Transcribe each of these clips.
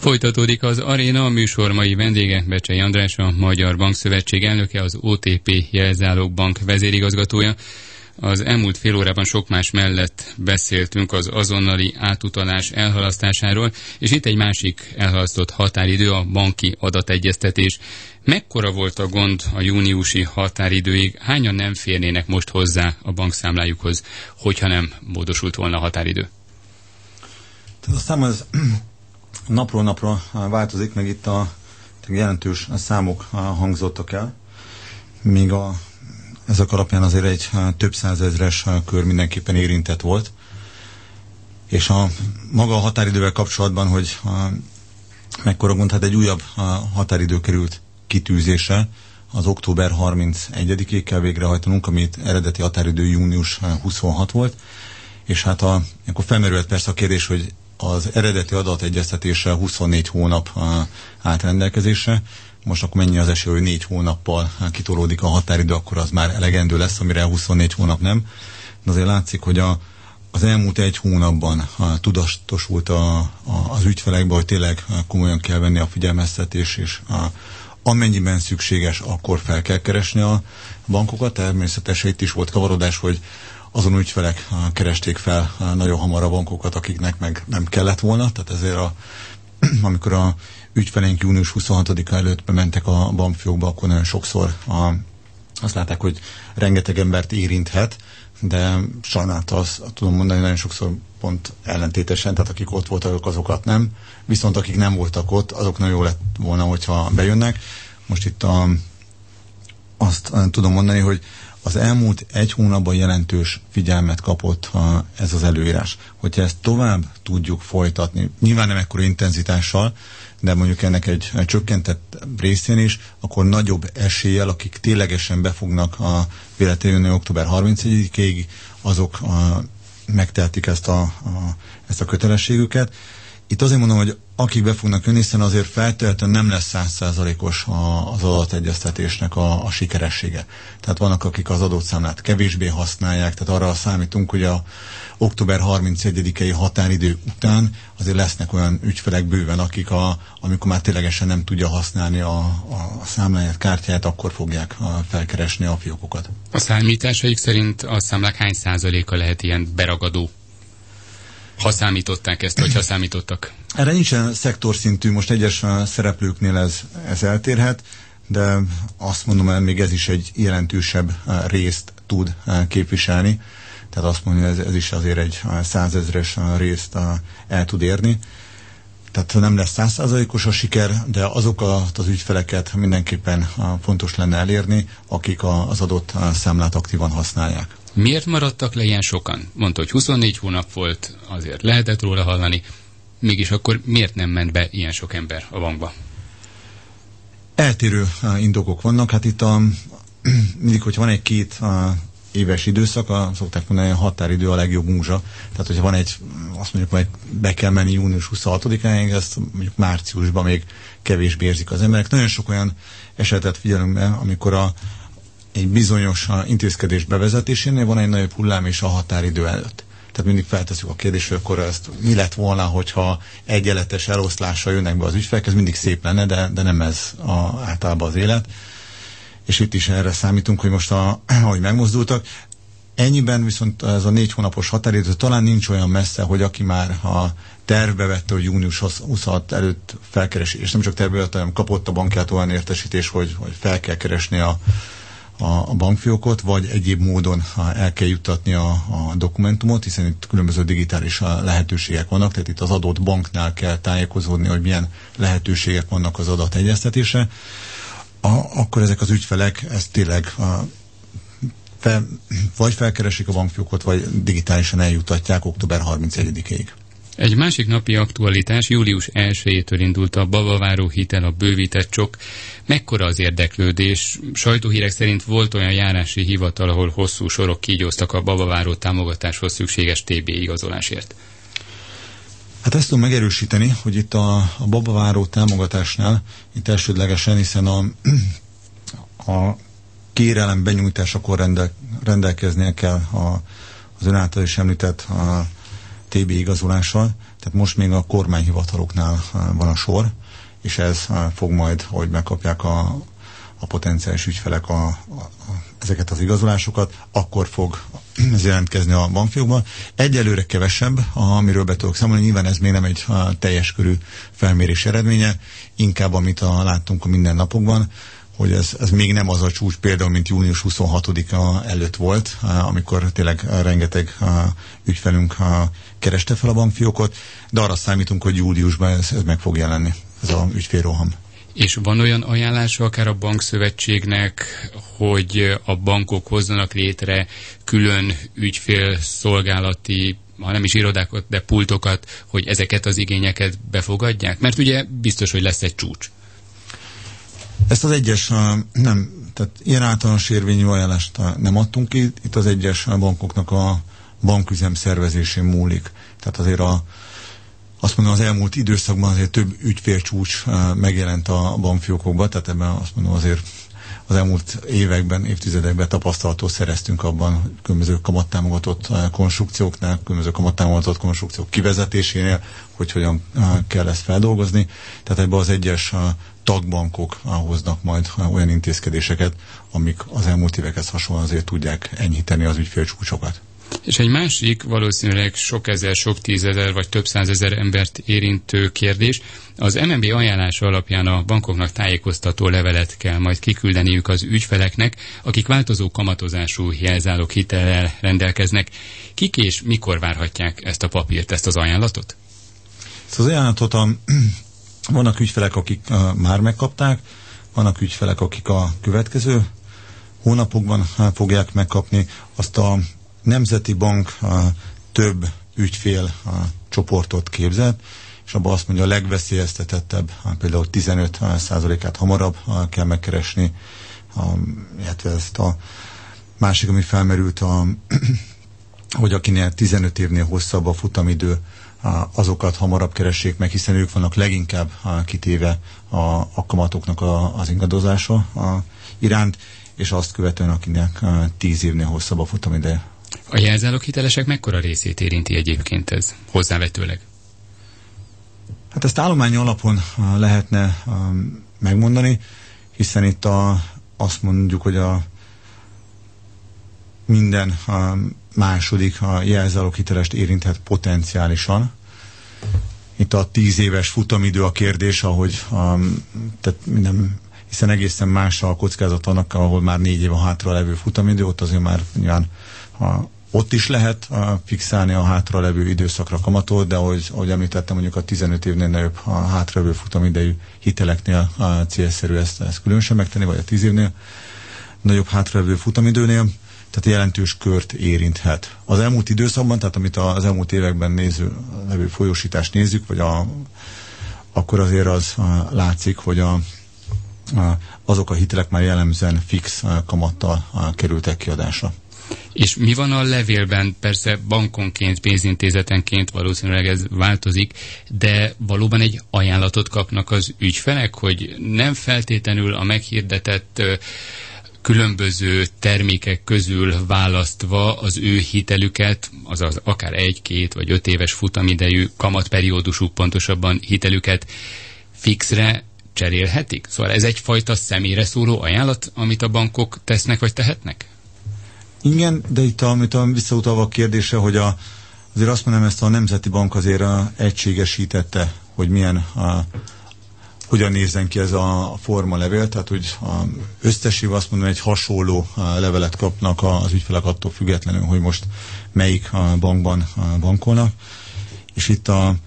Folytatódik az Aréna, a műsor mai vendége Becsei András, a Magyar Bankszövetség elnöke, az OTP Jelzálogbank vezérigazgatója. Az elmúlt fél órában sok más mellett beszéltünk az azonnali átutalás elhalasztásáról, és itt egy másik elhalasztott határidő, a banki adategyeztetés. Mekkora volt a gond a júniusi határidőig? Hányan nem férnének most hozzá a bankszámlájukhoz, hogyha nem módosult volna a határidő? Tehát aztán ez napról napra változik, meg itt a jelentős számok hangzottak el. Még ezek alapján azért egy több százezres kör mindenképpen érintett volt. És maga a határidővel kapcsolatban, hogy mekkora gond, hát egy újabb határidő került kitűzésre, az október 31-ig kell végrehajtanunk, amit eredeti határidő június 26 volt, és hát akkor felmerült persze a kérdés, hogy az eredeti adategyeztetésre 24 hónap állt rendelkezésre. Most akkor mennyi az esély, hogy 4 hónappal kitolódik a határidő, akkor az már elegendő lesz, amire 24 hónap nem. De azért látszik, hogy az elmúlt 1 hónapban tudatosult az ügyfelekbe, hogy tényleg komolyan kell venni a figyelmeztetés, és amennyiben szükséges, akkor fel kell keresni a bankokat. Természetesen itt is volt kavarodás, hogy azon ügyfelek keresték fel nagyon hamar a bankokat, akiknek meg nem kellett volna. Tehát ezért amikor a ügyfeleink június 26-a előtt bementek a bankfiókba, akkor nagyon sokszor azt látták, hogy rengeteg embert érinthet, de sajnálattal azt tudom mondani, nagyon sokszor pont ellentétesen, tehát akik ott voltak, azokat nem. Viszont akik nem voltak ott, azoknak jó lett volna, hogyha bejönnek. Most itt azt tudom mondani, hogy az elmúlt 1 hónapban jelentős figyelmet kapott ez az előírás. Hogyha ezt tovább tudjuk folytatni, nyilván nem ekkora intenzitással, de mondjuk ennek egy csökkentett részén is, akkor nagyobb eséllyel, akik ténylegesen be fognak véletlenül jönni október 31-ig, azok megtehetik ezt a kötelességüket. Itt azért mondom, hogy akik be fognak jönni, hiszen azért feltétlenül nem lesz 100%-os az adategyeztetésnek a sikeressége. Tehát vannak, akik az adott számlát kevésbé használják, tehát arra számítunk, hogy a október 31-i határidő után azért lesznek olyan ügyfelek bőven, akik amikor már ténylegesen nem tudja használni a számláját, kártyáját, akkor fogják felkeresni a fiókokat. A számításaik szerint a számlák hány százaléka lehet ilyen beragadó? Ha számították ezt, vagy ha számítottak? Erre nincsen szektorszintű, most egyes szereplőknél ez eltérhet, de azt mondom, hogy még ez is egy jelentősebb részt tud képviselni. Tehát azt mondom, hogy ez is azért egy 100 000-es részt el tud érni. Tehát nem lesz 100%-os a siker, de azokat az ügyfeleket mindenképpen fontos lenne elérni, akik az adott számlát aktívan használják. Miért maradtak le ilyen sokan? Mondta, hogy 24 hónap volt, azért lehetett róla hallani. Mégis akkor miért nem ment be ilyen sok ember a bankba? Eltérő indokok vannak. Hát itt mindig, hogyha van egy 2 éves időszak, szokták mondani, hogy a határidő a legjobb múzsa. Tehát, hogyha van azt mondjuk, hogy be kell menni június 26-án, ezt mondjuk márciusban még kevésbé érzik az emberek. Nagyon sok olyan esetet figyelünk be, amikor egy bizonyos intézkedés bevezetésénél van egy nagyobb hullám és a határidő előtt. Tehát mindig feltesszük a kérdést, hogy akkor ezt mi lett volna, hogyha egyenletes eloszlással jönnek be az ügyfelek, ez mindig szép lenne, de nem ez általában az élet. És itt is erre számítunk, hogy most ahogy megmozdultak. Ennyiben viszont ez a 4 hónapos határidő talán nincs olyan messze, hogy aki már tervbe vette, hogy június 26 előtt felkeresi, és nem csak tervbe vette, hanem kapott a bankjától olyan értesítés, hogy fel kell keresni a bankfiókot, vagy egyéb módon el kell juttatni a dokumentumot, hiszen itt különböző digitális lehetőségek vannak, tehát itt az adott banknál kell tájékozódni, hogy milyen lehetőségek vannak az adategyeztetésre. Akkor ezek az ügyfelek ezt tényleg vagy felkeresik a bankfiókot, vagy digitálisan eljuttatják október 31-ig. Egy másik napi aktualitás, július 1-től indult a babaváró hitel, a bővített csok. Mekkora az érdeklődés? Sajtóhírek szerint volt olyan járási hivatal, ahol hosszú sorok kígyóztak a babaváró támogatáshoz szükséges TB igazolásért. Hát ezt tudom megerősíteni, hogy itt a babaváró támogatásnál itt elsődlegesen, hiszen a kérelem benyújtásakor rendelkeznie kell az ön által is említett TB igazolással. Tehát most még a kormányhivataloknál van a sor, és ez fog majd, hogy megkapják a potenciális ügyfelek ezeket az igazolásokat, akkor fog ez jelentkezni a bankfiókban. Egyelőre kevesebb, amiről be tudok számolni, nyilván ez még nem egy teljes körű felmérés eredménye, inkább amit láttunk a mindennapokban, hogy ez még nem az a csúcs például, mint június 26-a előtt volt, amikor tényleg rengeteg ügyfelünk kereste fel a bankfiókot, de arra számítunk, hogy júliusban ez meg fog jelenni, ez az ügyfélroham. És van olyan ajánlása akár a bankszövetségnek, hogy a bankok hozzanak létre külön ügyfélszolgálati, ha nem is irodákat, de pultokat, hogy ezeket az igényeket befogadják? Mert ugye biztos, hogy lesz egy csúcs. Ezt az egyes, nem, tehát ilyen általános érvényű ajánlást nem adtunk ki, itt az egyes bankoknak a banküzem szervezésén múlik. Tehát azért azt mondom, az elmúlt időszakban azért több ügyfélcsúcs megjelent a bankfiókokban, tehát ebben azt mondom azért az elmúlt években, évtizedekben tapasztalatot szereztünk abban különböző kamattámogatott konstrukcióknál, különböző kamattámogatott konstrukciók kivezetésénél, hogy hogyan kell ezt feldolgozni. Tehát ebben az egyes tagbankok hoznak majd olyan intézkedéseket, amik az elmúlt évekhez hasonlóan azért tudják enyhíteni az ügyfélcsúcsokat. És egy másik, valószínűleg sok ezer, sok tízezer vagy több százezer embert érintő kérdés. Az MNB ajánlása alapján a bankoknak tájékoztató levelet kell majd kiküldeniük az ügyfeleknek, akik változó kamatozású jelzálog hitellel rendelkeznek. Kik és mikor várhatják ezt a papírt, ezt az ajánlatot? Ezt az ajánlatot vannak ügyfelek, akik már megkapták, vannak ügyfelek, akik a következő hónapokban fogják megkapni. Azt a Nemzeti Bank több ügyfél csoportot képzett, és abban azt mondja, a legveszélyeztetettebb, például 15%-át hamarabb kell megkeresni, illetve ezt a másik, ami felmerült, hogy akinél 15 évnél hosszabb a futamidő, azokat hamarabb keressék meg, hiszen ők vannak leginkább kitéve a kamatoknak az ingadozása iránt, és azt követően, akinek 10 évnél hosszabb a futamideje. A jelzáloghitelesek mekkora részét érinti egyébként ez hozzávetőleg? Hát ezt állományi alapon lehetne megmondani, hiszen itt azt mondjuk, hogy minden második jelzáloghitelest érinthet potenciálisan. Itt a 10 éves futamidő a kérdés, tehát minden, hiszen egészen más a kockázat annak, ahol már 4 év a hátra levő futamidő, ott azért már nyilván ott is lehet fixálni a hátra levő időszakra kamatot, de ahogy említettem, mondjuk a 15 évnél nagyobb a hátra levő futamidejű hiteleknél célszerű ezt különösen megtenni, vagy a 10 évnél nagyobb hátra levő futamidőnél, tehát jelentős kört érinthet. Az elmúlt időszakban, tehát amit az elmúlt években levő folyósítást nézzük, vagy akkor azért az látszik, hogy azok a hitelek már jellemzően fix kamattal kerültek kiadásra. És mi van a levélben? Persze bankonként, pénzintézetenként valószínűleg ez változik, de valóban egy ajánlatot kapnak az ügyfelek, hogy nem feltétlenül a meghirdetett különböző termékek közül választva az ő hitelüket, azaz akár 1, 2 vagy 5 éves futamidejű kamatperiódusuk, pontosabban hitelüket fixre cserélhetik? Szóval ez egyfajta személyre szóló ajánlat, amit a bankok tesznek vagy tehetnek? Igen, de itt visszautalva a kérdésre, hogy azért azt mondom, ezt a Nemzeti Bank azért egységesítette, hogy hogyan nézzen ki ez a formalevél, tehát hogy összességében azt mondom, egy hasonló levelet kapnak az ügyfelek attól függetlenül, hogy most melyik bankban bankolnak. És itt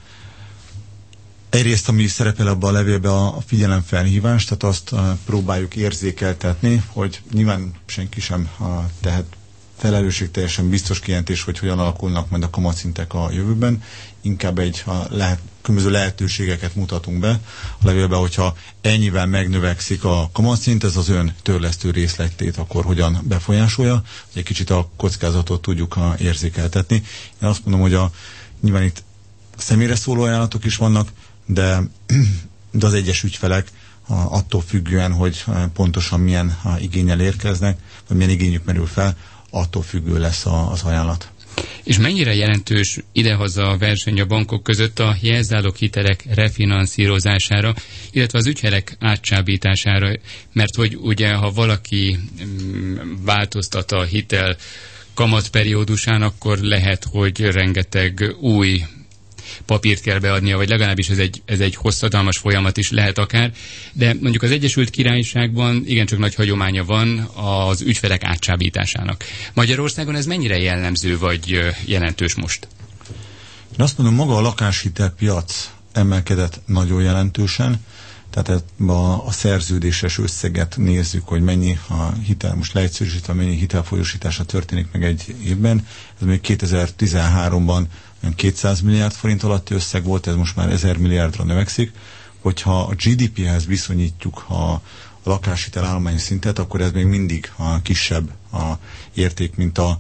egyrészt, ami szerepel abban a levélben, a figyelemfelhívás, tehát azt próbáljuk érzékeltetni, hogy nyilván senki sem tehet felelősségteljesen biztos kijelentés, hogy hogyan alakulnak majd a kamatszintek a jövőben. Inkább különböző lehetőségeket mutatunk be a levélben, hogyha ennyivel megnövekszik a kamatszint, ez az ön törlesztő részletét akkor hogyan befolyásolja, hogy egy kicsit a kockázatot tudjuk érzékeltetni. Én azt mondom, hogy nyilván itt személyre szóló ajánlatok is vannak, de az egyes ügyfelek attól függően, hogy pontosan milyen igénnyel érkeznek, vagy milyen igényük merül fel, attól függő lesz az ajánlat. És mennyire jelentős idehaza a verseny a bankok között a jelzáloghitelek refinanszírozására, illetve az ügyfelek átcsábítására, mert hogy ugye, ha valaki változtat a hitel kamatperiódusán, akkor lehet, hogy rengeteg új papírt kell beadnia, vagy legalábbis ez egy hosszadalmas folyamat is lehet akár, de mondjuk az Egyesült Királyságban igencsak nagy hagyománya van az ügyfelek átcsábításának. Magyarországon ez mennyire jellemző, vagy jelentős most? Én azt mondom, maga a lakáshitelpiac emelkedett nagyon jelentősen, tehát a szerződéses összeget nézzük, hogy mennyi a hitel, most leegyszerűsítve, mennyi hitelfolyósítása történik meg egy évben. Ez még 2013-ban 200 milliárd forint alatti összeg volt, ez most már 1000 milliárdra növekszik. Hogyha a GDP-hez viszonyítjuk a lakáshitel állomány szintet, akkor ez még mindig a kisebb a érték,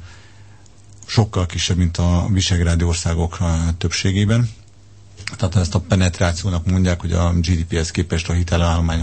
sokkal kisebb, mint a visegrádi országok többségében. Tehát ezt a penetrációnak mondják, hogy a GDP-hez képest a hitelállomány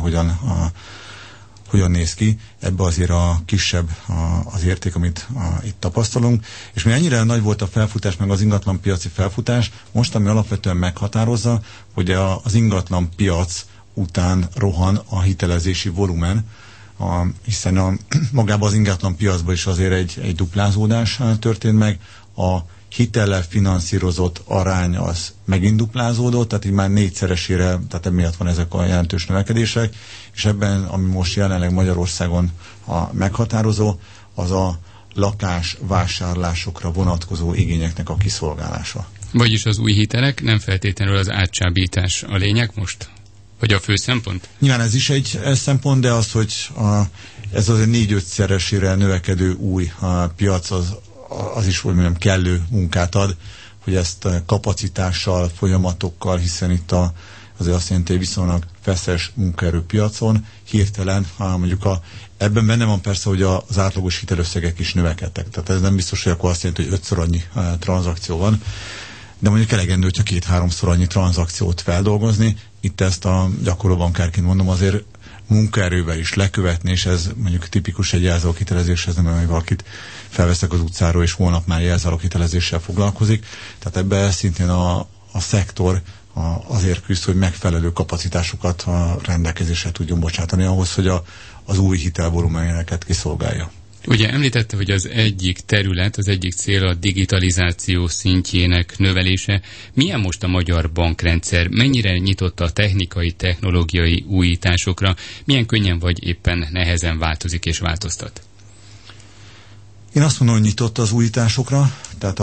hogyan néz ki. Ebbe azért a kisebb az érték, amit itt tapasztalunk. És mi ennyire nagy volt a felfutás, meg az ingatlan piaci felfutás, most ami alapvetően meghatározza, hogy az ingatlan piac után rohan a hitelezési volumen, hiszen magában az ingatlan piacban is azért egy duplázódás történt meg, a hitellel finanszírozott arány az megint duplázódott, tehát így már 4-szeresére, tehát emiatt van ezek a jelentős növekedések, és ebben, ami most jelenleg Magyarországon a meghatározó, az a lakásvásárlásokra vonatkozó igényeknek a kiszolgálása. Vagyis az új hitelek, nem feltétlenül az átcsábítás a lényeg most? Vagy a fő szempont? Nyilván ez is egy szempont, de az, hogy ez azért 4-5-szeresére növekedő új piac, az is, hogy mondjam, kellő munkát ad, hogy ezt kapacitással, folyamatokkal, hiszen itt azért azt jelenti, hogy viszonylag feszes munkaerőpiacon hirtelen, mondjuk ebben benne van persze, hogy az átlagos hitelösszegek is növekedtek. Tehát ez nem biztos, hogy akkor azt jelenti, hogy 5-szor annyi tranzakció van, de mondjuk elegendő, hogyha 2-3-szor annyi tranzakciót feldolgozni. Itt ezt a gyakorló bankárként mondom, azért munkaerővel is lekövetni, és ez mondjuk tipikus egy jelzálóghitelezéshez, nem olyan, hogy valakit felveszek az utcáról, és holnap már jelzálóghitelezéssel foglalkozik. Tehát ebben szintén a szektor azért küzd, hogy megfelelő kapacitásokat a rendelkezésre tudjon bocsátani ahhoz, hogy az új hitelvolumeneket kiszolgálja. Ugye említette, hogy az egyik terület, az egyik cél a digitalizáció szintjének növelése. Milyen most a magyar bankrendszer? Mennyire nyitott a technikai, technológiai újításokra? Milyen könnyen vagy éppen nehezen változik és változtat? Én azt mondom, hogy nyitott az újításokra, tehát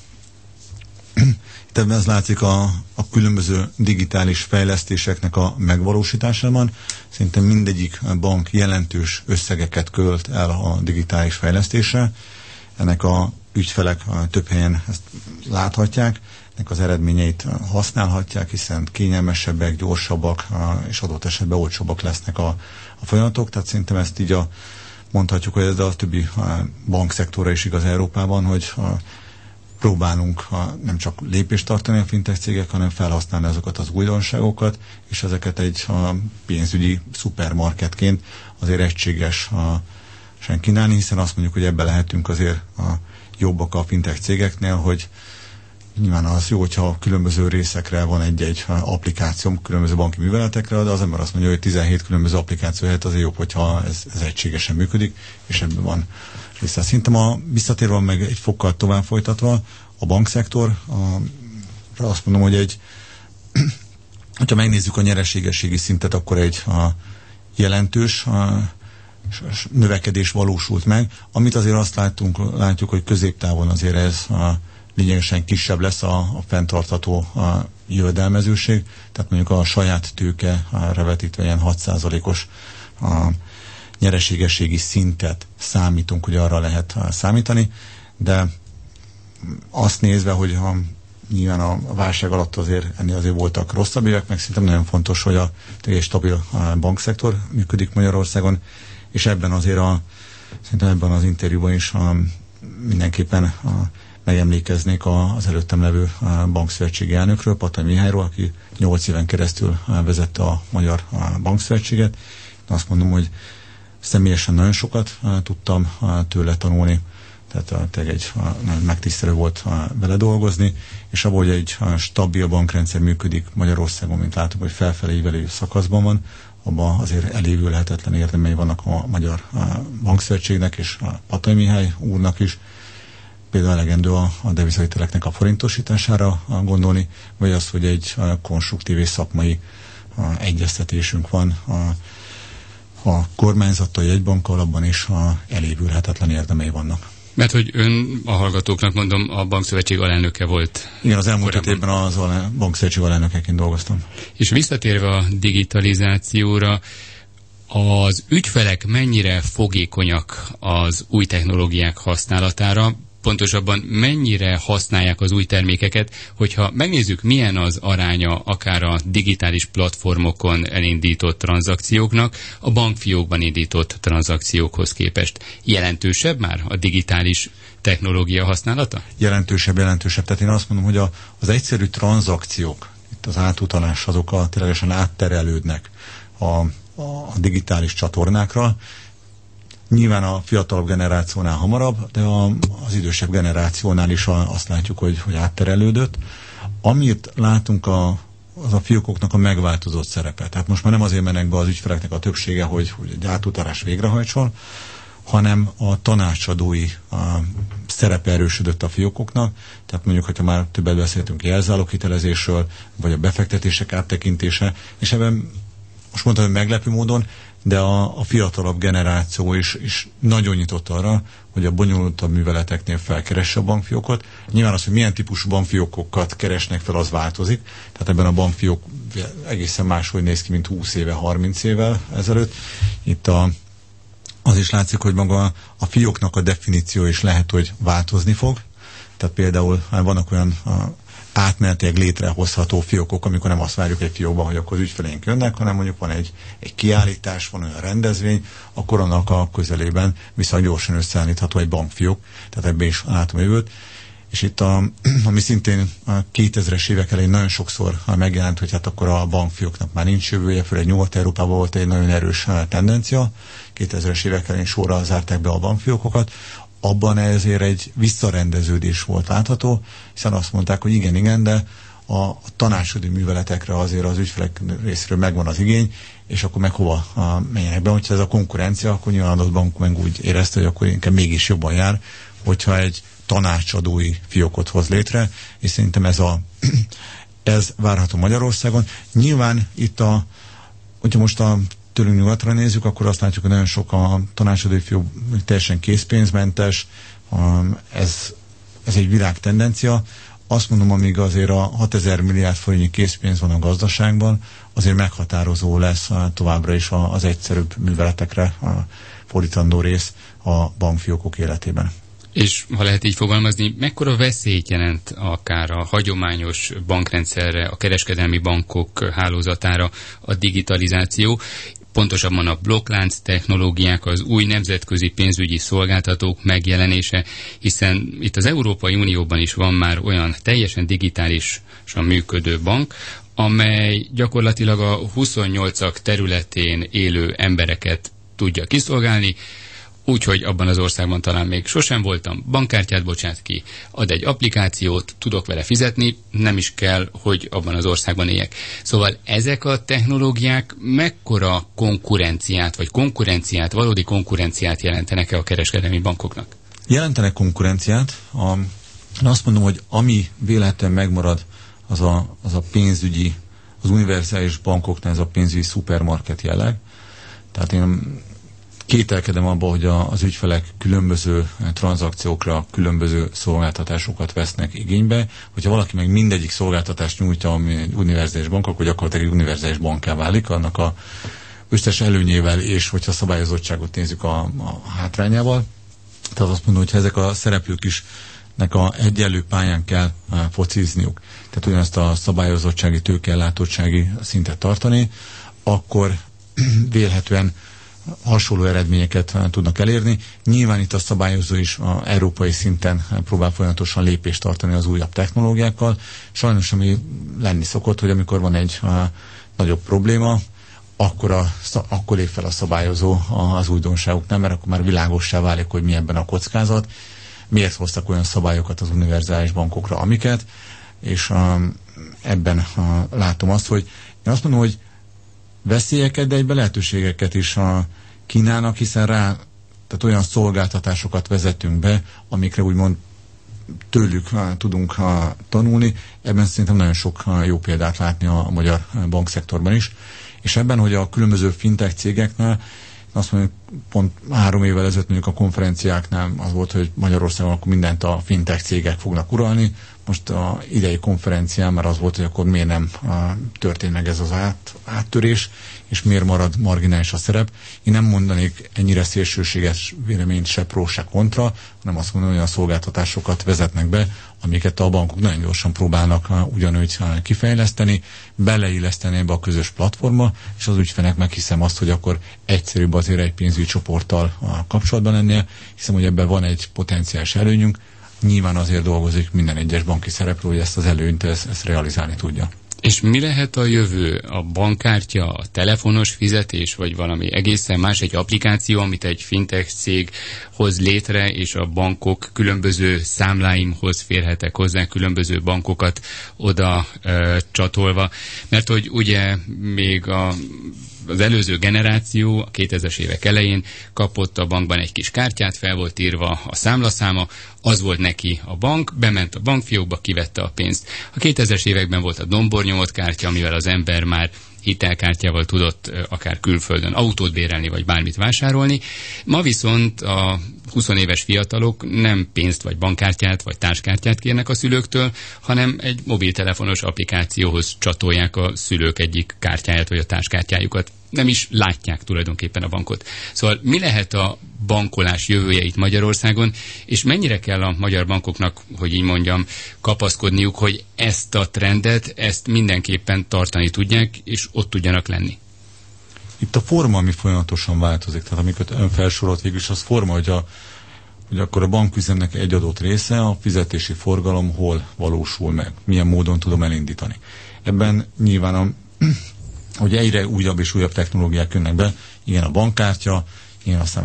itt ebben ez látszik a különböző digitális fejlesztéseknek a megvalósításában. Szerintem mindegyik bank jelentős összegeket költ el a digitális fejlesztésre. Ennek a ügyfelek több helyen ezt láthatják, ennek az eredményeit használhatják, hiszen kényelmesebbek, gyorsabbak és adott esetben olcsóbbak lesznek a folyamatok. Tehát szerintem ezt így mondhatjuk, hogy ez a többi bankszektorra is igaz Európában, hogy próbálunk nem csak lépést tartani a fintech cégek, hanem felhasználni azokat az újdonságokat, és ezeket egy pénzügyi szupermarketként azért egységesen kínálni, hiszen azt mondjuk, hogy ebben lehetünk azért jobbak a fintech cégeknél, hogy nyilván az jó, hogyha különböző részekre van egy applikáció, különböző banki műveletekre, de az ember azt mondja, hogy 17 különböző applikáció helyett azért jobb, hogyha ez egységesen működik, és ebben van része. Szerintem visszatérve meg egy fokkal tovább folytatva, a bankszektor, azt mondom, hogy hogyha megnézzük a nyereségességi szintet, akkor egy jelentős növekedés valósult meg, amit azért azt látjuk, hogy középtávon azért ez lényegesen kisebb lesz a fenntartható jövedelmezőség, tehát mondjuk a saját tőke revetítve ilyen 6%-os nyereségességi szintet számítunk, hogy arra lehet számítani, de azt nézve, hogy nyilván a válság alatt ennél azért voltak rosszabb évek, meg szerintem nagyon fontos, hogy egy stabil bankszektor működik Magyarországon, és ebben azért szerintem ebben az interjúban is mindenképpen megemlékeznék az előttem levő bankszövetségi elnökről, Patay Mihályról, aki 8 éven keresztül vezette a Magyar Bankszövetséget. Azt mondom, hogy személyesen nagyon sokat tudtam tőle tanulni, tehát egy megtisztelő volt vele dolgozni, és abban, hogy egy stabil bankrendszer működik Magyarországon, mint látom, hogy felfelé ívelő szakaszban van, abban azért elévülhetetlen érdemei vannak a Magyar Bankszövetségnek és a Patay Mihály úrnak is. Például elegendő a devizahiteleknek a forintosítására gondolni, vagy az, hogy egy konstruktív és szakmai egyeztetésünk van a kormányzattal, jegybankkal, abban is elévülhetetlen érdemei vannak. Mert hogy ön, a hallgatóknak mondom, a Bankszövetség alelnöke volt. Igen, az elmúlt 5 évben az Bankszövetség alelnökeként dolgoztam. És visszatérve a digitalizációra, az ügyfelek mennyire fogékonyak az új technológiák használatára, pontosabban mennyire használják az új termékeket, hogyha megnézzük, milyen az aránya akár a digitális platformokon elindított tranzakcióknak, a bankfiókban indított tranzakciókhoz képest. Jelentősebb már a digitális technológia használata? Jelentősebb. Tehát én azt mondom, hogy az egyszerű tranzakciók, itt az átutalás, azok ténylegesen átterelődnek a digitális csatornákra. Nyilván a fiatalabb generációnál hamarabb, de az idősebb generációnál is azt látjuk, hogy átterelődött. Amit látunk, az a fiókoknak a megváltozott szerepe. Tehát most már nem azért mennek be az ügyfeleknek a többsége, hogy egy átutalás végrehajtson, hanem a tanácsadói szerepe erősödött a fiókoknak. Tehát mondjuk, hogyha már többet beszéltünk jelzáloghitelezésről, vagy a befektetések áttekintése, és ebben most mondtam, hogy meglepő módon, de a fiatalabb generáció is nagyon nyitott arra, hogy a bonyolultabb műveleteknél felkeresse a bankfiókot. Nyilván az, hogy milyen típusú bankfiókokat keresnek fel, az változik. Tehát ebben a bankfiók egészen máshogy néz ki, mint 20 éve, 30 évvel ezelőtt. Itt az is látszik, hogy maga a fióknak a definíció is lehet, hogy változni fog. Tehát például vannak olyan átmenetileg létrehozható fiókok, amikor nem azt várjuk egy fiókban, hogy akkor az ügyfeleink jönnek, hanem mondjuk van egy kiállítás, van olyan rendezvény, akkor annak a közelében viszonylag gyorsan összeállítható egy bankfiók, tehát ebben is látom a jövőt. És itt ami szintén a 2000-es évek elején nagyon sokszor megjelent, hogy hát akkor a bankfióknak már nincs jövője, főleg Nyugat-Európában volt egy nagyon erős tendencia, 2000-es évek elején sorra zárták be a bankfiókokat, abban ezért egy visszarendeződés volt látható, hiszen azt mondták, hogy igen, de a tanácsadói műveletekre azért az ügyfelek részéről megvan az igény, és akkor meg hova menjenek be. Hogyha ez a konkurencia, akkor nyilván adott bank meg úgy érezte, hogy akkor inkább mégis jobban jár, hogyha egy tanácsadói fiókot hoz létre, és szerintem ez várható Magyarországon. Nyilván itt hogyha most tőlünk nyugatra nézzük, akkor azt látjuk, hogy nagyon sok a tanácsadói fiók teljesen készpénzmentes, ez egy világ tendencia. Azt mondom, amíg azért a 6000 milliárd forintnyi készpénz van a gazdaságban, azért meghatározó lesz továbbra is az egyszerűbb műveletekre fordítandó rész a bankfiókok életében. És ha lehet így fogalmazni, mekkora veszélyt jelent akár a hagyományos bankrendszerre, a kereskedelmi bankok hálózatára a digitalizáció, pontosabban a blokklánc technológiák, az új nemzetközi pénzügyi szolgáltatók megjelenése, hiszen itt az Európai Unióban is van már olyan teljesen digitálisan működő bank, amely gyakorlatilag a 28-ak területén élő embereket tudja kiszolgálni, úgyhogy abban az országban talán még sosem voltam, bankkártyát bocsát ki, ad egy applikációt, tudok vele fizetni, nem is kell, hogy abban az országban éljek. Szóval ezek a technológiák mekkora konkurenciát, vagy valódi konkurenciát jelentenek-e a kereskedelmi bankoknak? Jelentenek konkurenciát. Azt mondom, hogy ami véletlenül megmarad, az a pénzügyi, az univerzális bankoknál ez a pénzügyi szupermarket jelleg. Tehát én kételkedem abban, hogy az ügyfelek különböző tranzakciókra különböző szolgáltatásokat vesznek igénybe. Hogyha valaki meg mindegyik szolgáltatást nyújtja, ami egy univerzális bank, akkor gyakorlatilag egy univerzális bankká válik, annak a összes előnyével, és hogyha szabályozottságot nézzük a hátrányával. Tehát azt mondom, hogy ezek a szereplők is a egyenlő pályán kell focizniuk, tehát ugyanezt a szabályozottsági, tőkeellátottsági szintet tartani, akkor vélhetően hasonló eredményeket tudnak elérni. Nyilván itt a szabályozó is európai szinten próbál folyamatosan lépést tartani az újabb technológiákkal. Sajnos ami lenni szokott, hogy amikor van egy nagyobb probléma, akkor lép fel a szabályozó az újdonságoknál, mert akkor már világossá válik, hogy mi ebben a kockázat. miért hoztak olyan szabályokat az univerzális bankokra, amiket, és ebben látom azt, hogy én azt mondom, hogy veszélyeket, de egyben lehetőségeket is kínálnak, hiszen tehát olyan szolgáltatásokat vezetünk be, amikre úgymond tőlük tudunk tanulni. Ebben szerintem nagyon sok jó példát látni a magyar bankszektorban is. És ebben, hogy a különböző fintech cégeknél, azt mondjuk, pont 3 évvel ezelőtt mondjuk a konferenciáknál az volt, hogy Magyarországon akkor mindent a fintech cégek fognak uralni. Most a idei konferencián már az volt, hogy akkor miért nem történt meg ez az áttörés, és miért marad marginális a szerep. Én nem mondanék ennyire szélsőséges véleményt se pró, se kontra, hanem azt mondom, hogy olyan szolgáltatásokat vezetnek be, amiket a bankok nagyon gyorsan próbálnak ugyanúgy kifejleszteni, beleilleszteni ebbe a közös platformba, és az ügyfelek meghiszem azt, hogy akkor egyszerűbb azért egy pénzügyi csoporttal kapcsolatban lennie, hiszem, hogy ebben van egy potenciális előnyünk. Nyilván azért dolgozik minden egyes banki szereplő, hogy ezt az előnyt ezt realizálni tudja. És mi lehet a jövő? A bankkártya, a telefonos fizetés, vagy valami egészen más, egy applikáció, amit egy fintech cég hoz létre, és a bankok különböző számláimhoz férhetek hozzá, különböző bankokat oda csatolva. Mert hogy ugye még az előző generáció a 2000-es évek elején kapott a bankban egy kis kártyát, fel volt írva a számlaszáma, az volt neki a bank, bement a bankfiókba, kivette a pénzt. A 2000-es években volt a dombornyomott kártya, amivel az ember már hitelkártyával tudott akár külföldön autót bérelni, vagy bármit vásárolni. Ma viszont a 20 éves fiatalok nem pénzt, vagy bankkártyát, vagy társkártyát kérnek a szülőktől, hanem egy mobiltelefonos applikációhoz csatolják a szülők egyik kártyáját, vagy a társkártyájukat. Nem is látják tulajdonképpen a bankot. Szóval mi lehet a bankolás jövője itt Magyarországon, és mennyire kell a magyar bankoknak, hogy így mondjam, kapaszkodniuk, hogy ezt a trendet, ezt mindenképpen tartani tudják, és ott tudjanak lenni? Itt a forma, ami folyamatosan változik, tehát amiket ön felsorolt végül is, az forma, hogy akkor a banküzemnek egy adott része, a fizetési forgalom hol valósul meg, milyen módon tudom elindítani. Ebben nyilván hogy egyre újabb és újabb technológiák jönnek be, igen a bankkártya, igen aztán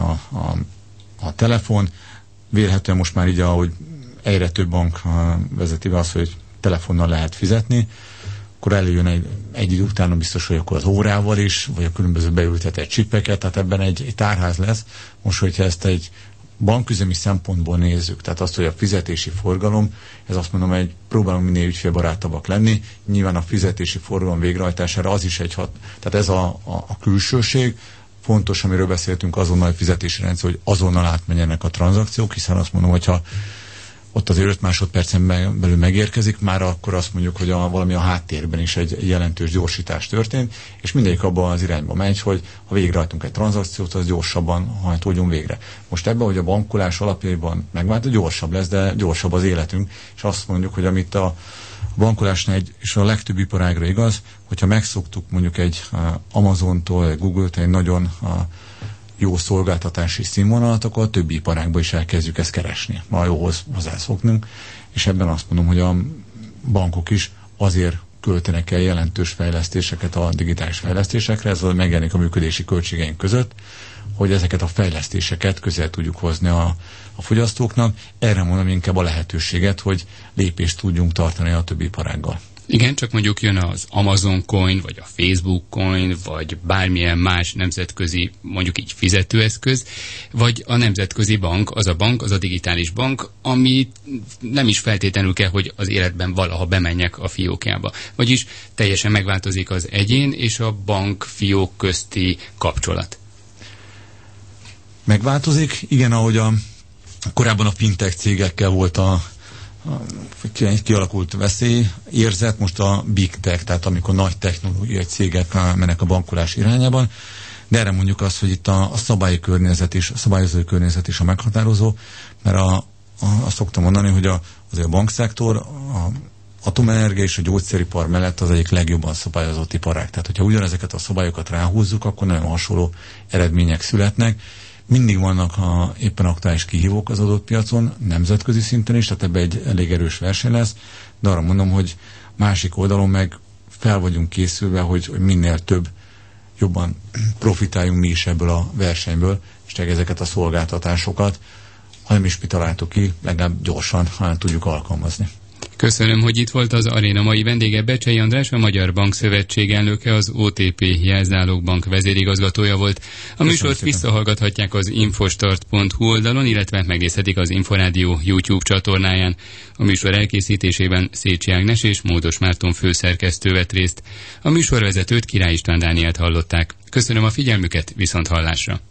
a telefon, vélhetően most már így, ahogy egyre több bank vezeti be azt, hogy telefonnal lehet fizetni, akkor előjön egy idő utána biztos, hogy akkor az órával is, vagy a különböző beültetett csipeket, tehát ebben egy tárház lesz. Most, hogyha ezt egy banküzemi szempontból nézzük, tehát azt, hogy a fizetési forgalom, ez azt mondom, próbálunk minél ügyfélbarátabbak lenni, nyilván a fizetési forgalom végrehajtására az is tehát ez a külsőség, fontos, amiről beszéltünk, azonnal fizetési rendszer, hogy azonnal átmenjenek a tranzakciók, hiszen azt mondom, hogyha ott azért 5 másodpercen belül megérkezik, már akkor azt mondjuk, hogy valami a háttérben is egy jelentős gyorsítás történt, és mindegyik abban az irányba megy, hogy ha végrehajtunk egy tranzakciót, az gyorsabban hajtódjon végre. Most ebben, hogy a bankolás alapjaiban megváltozik, gyorsabb lesz, de gyorsabb az életünk, és azt mondjuk, hogy amit a bankolásnál és a legtöbb iparágra igaz, hogyha megszoktuk mondjuk egy Amazontól, egy Google-től egy nagyon jó szolgáltatási színvonalat, akkor a többi iparágban is elkezdjük ezt keresni. Ma jóhoz hozzászoknunk, és ebben azt mondom, hogy a bankok is azért költenek el jelentős fejlesztéseket a digitális fejlesztésekre, ez megjelenik a működési költségeink között, hogy ezeket a fejlesztéseket közel tudjuk hozni a fogyasztóknak. Erre mondom inkább a lehetőséget, hogy lépést tudjunk tartani a többi iparággal. Igen, csak mondjuk jön az Amazon Coin, vagy a Facebook Coin, vagy bármilyen más nemzetközi, mondjuk így fizetőeszköz, vagy a nemzetközi bank, az a digitális bank, ami nem is feltétlenül kell, hogy az életben valaha bemenjek a fiókjába. Vagyis teljesen megváltozik az egyén és a bank fiók közti kapcsolat. Megváltozik, igen, ahogy korábban a fintech cégekkel volt kialakult veszélyérzet, most a big tech, tehát amikor nagy technológiai cégek mennek a bankolás irányában, de erre mondjuk azt, hogy itt a szabályozói környezet is a meghatározó, mert azt szoktam mondani, hogy azért a bankszektor, a atomenergia és a gyógyszeripar mellett az egyik legjobban szabályozott iparág. Tehát, hogyha ugyanezeket a szabályokat ráhúzzuk, akkor nagyon hasonló eredmények születnek. Mindig vannak éppen aktuális kihívók az adott piacon, nemzetközi szinten is, tehát ebbe egy elég erős verseny lesz, de arra mondom, hogy másik oldalon meg fel vagyunk készülve, hogy minél több, jobban profitáljunk mi is ebből a versenyből, és ezeket a szolgáltatásokat ha nem is mi találtuk ki, legalább gyorsan tudjuk alkalmazni. Köszönöm, hogy itt volt az aréna mai vendége. Becsei András, a Magyar Bankszövetség elnöke, az OTP Jelzálogbank vezérigazgatója volt. A műsort visszahallgathatják az infostart.hu oldalon, illetve megnézhetik az Inforádió YouTube csatornáján. A műsor elkészítésében Szécsi Ágnes és Módos Márton főszerkesztő vett részt. A műsorvezetőt, Király István Dánielt hallották. Köszönöm a figyelmüket, viszont hallásra!